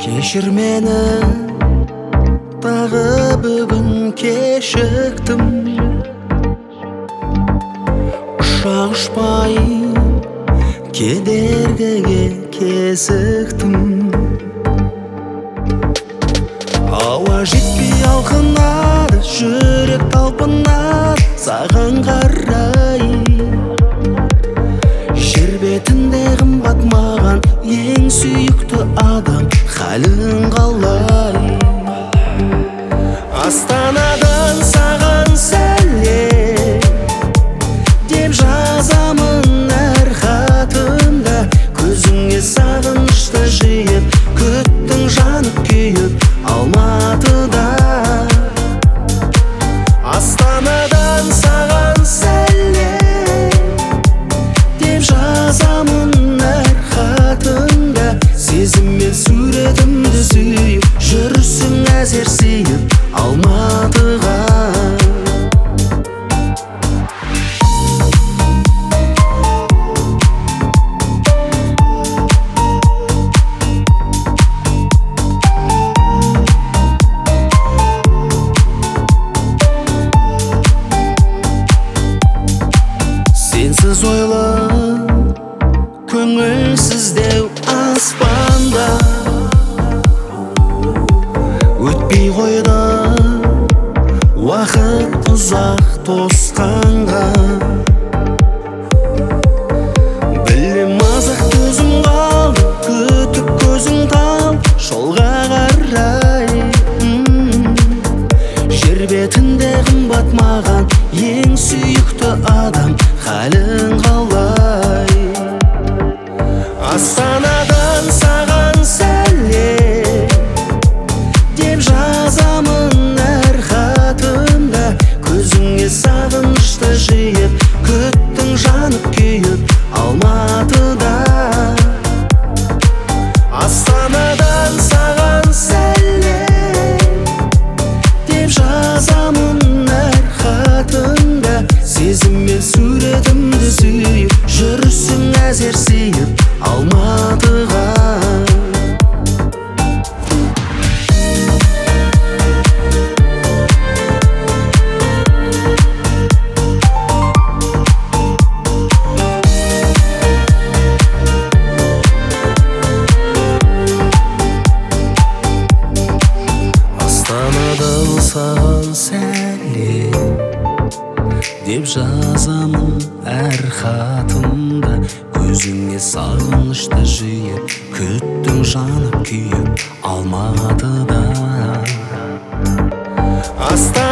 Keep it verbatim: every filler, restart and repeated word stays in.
Кешір мені, тағы бүгін кешіктім. Ұшақ ұшпай кедергіге кезіктім. Ауа жетпей алқынады, жүрек талпынады саған қарай. Жер бетінде қымбат маған ең сүйікті адам, халің қалай? Астанадан саған сәлем деп жазамын әр хатымда. Көзіңе сағынышты жиып, күттің жанып күйіп Алматыда. Астанадан саған сәлем деп жазамын әр хатымда. Сезіммен суретімді сүйіп, жүрсің әзер сүйіп Алматыға. Сенсіз ойлы, көңілсіздеу аспанда өтпей қойды уақыт ұзақ тосқанға. Білем азық төзім қалды, күтіп көзің тал жолға қарай. Жер бетінде қымбат маған ең сүйікті адам, халің қалай? Астанадан саған сәлем деп жазамын әр хатымда. Көзіңе сағынышты жиып, күттің жанып күйіп Алматыда. Астанадан саған сәлем деп жазамын әр хатымда. Сезіммен суретімді сүйіп, жүрсің әзер сүйіп Алматыға. Астанадан саған сәлем деп жазамын әр хатымда. Көзіңе сағынышты жиып, күттің жанып күйіп Алматыда.